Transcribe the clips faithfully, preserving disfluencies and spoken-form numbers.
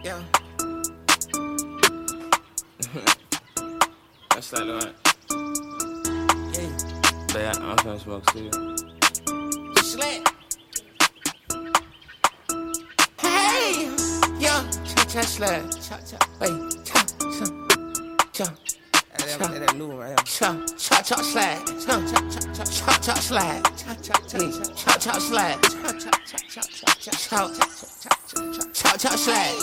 Yeah. That's like that. Yeah. But yeah, I'm finna smoke too. Slat. Hey! Yeah. Cha cha slat. Cha cha. Wait. Cha cha. Cha. That, that, that new one right there. Cha cha cha slat. Cha cha cha cha cha slat. Cha cha cha cha cha slat. Cha cha cha cha cha cha cha cha slat.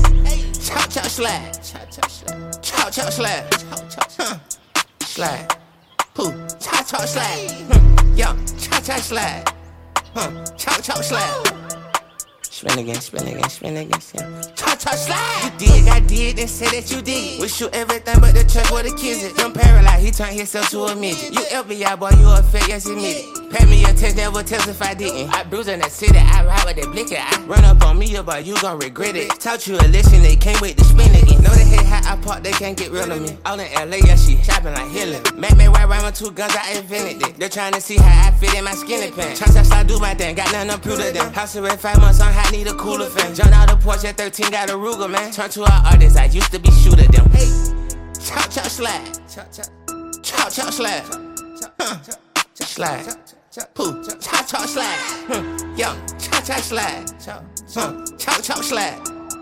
Cha cha slat. Cha cha slat. Cha cha slat. Cha cha slat. Pooh. Cha cha slat. Yo. Cha cha slat. Cha cha slat. Spin again, spin again, spin again, yeah. Cha-cha slide. You dig, I did, and say that you did. Wish you everything but the church where the kids is. Young paralyzed, he turned himself to a midget. You F B I boy, you a fake, yes admit it. Pay me a test, never test if I didn't. I bruise in the city, I ride with that blicky. I run up on me, but you gon' regret it. Taught you a lesson, they can't wait to spin again. Know they hate how I park, they can't get rid of me. All in L A, yeah, she shopping like Hillary. Make me white rhyme with two guns, I invented it. They're trying to see how I fit in my skinny pants. Cha-cha slide, do my thing, got nothing to prove to them. House arrest five months on high, need a cooler fan. Jumped out the porch at thirteen, got a Ruger, man. Turn to an artist, I used to be shooter them. Hey, chop chop slide, chop chop, chop chop slide, huh? Slide, pooh, chop chop slide, hmm. Yo, chop chop slide, chop chop chop slide.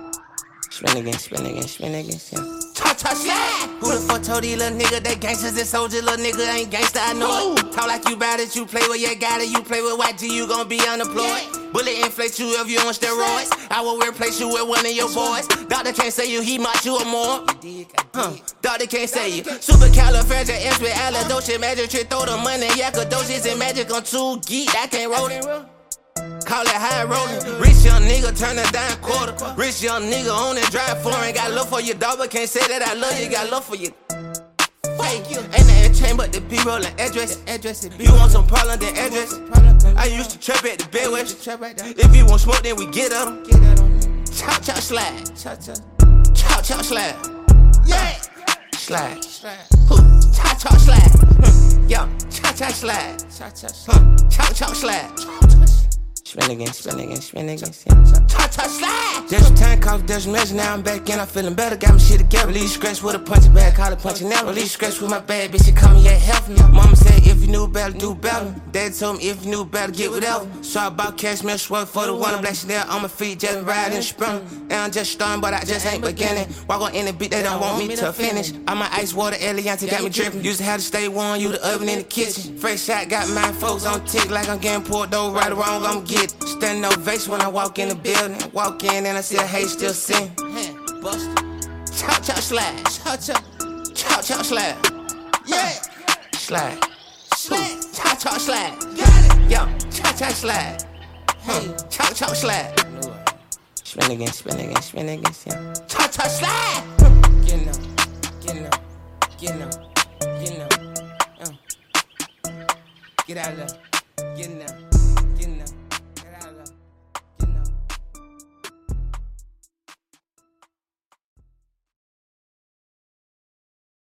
Spin again, spin again, spin again, yeah. Chop chop slide. Who the fuck told these little nigga they gangsters and soldiers? Little nigga ain't gangsta, I know it. Talk like you bout it, you play with your guy, you play with Y G, you gon' be unemployed. Bullet inflate you if you on steroids. I will replace you with one of your boys. Doctor can't say you, he might you or more. Huh. Doctor can't say you. Supercalifragilisticexpialidocious, magic trick, throw the money, yakadocious and magic on two geek. I can't roll it. Call it high rolling. Rich young nigga turn a dime quarter. Rich young nigga on it, drive foreign. Got love for your dog, but can't say that I love you. Got love for you. Thank you. Ain't that chain but the B rolling address. Address it. You want some problem, then address. I used to trap at the bedwest. If you want smoke, then we get at 'em. Chop chop slide. Chop chop. Chop chop slide. Yeah. Slide. Pooh. Chop chop slide. Yo. Chop chop slide. Chop chop. Chop chop slide. Spin again, spin again, spin again, yeah. Chop chop slide. There's a time called there's a measure, now I'm back in, I'm feeling better, got my shit together. Release scratch with a punching bag, call it punching now. Release scratch with my bad bitch, she call me, yeah, help me. Mama said if you knew better, do better. Dad told me if you knew better, get whatever. So I bought cashmere sweat for the one, I'm black Chanel on my feet, just riding and sprung. And I'm just starting, but I just ain't beginning. Walk on in the beat, they don't want me to finish. All my ice water, Elianti got me dripping. Used to have to stay warm, you the oven in the kitchen. Fresh shot, got my folks on tick like I'm getting poured over, right or wrong, I'm get it. Standing ovation when I walk in the building. Walk in and I see a hate still sing. Chop chop slide. Chop chop. Chop chop slide. Yeah. Slide. Slide. Chop chop slide. Got it. Yo. Chop chop slide. Hey. Chop chop slide. Spin again, spin again, spin again, yeah. Chop chop slide. Get up. Get up. Get up. Get up. Uh. Get out of there. Get up.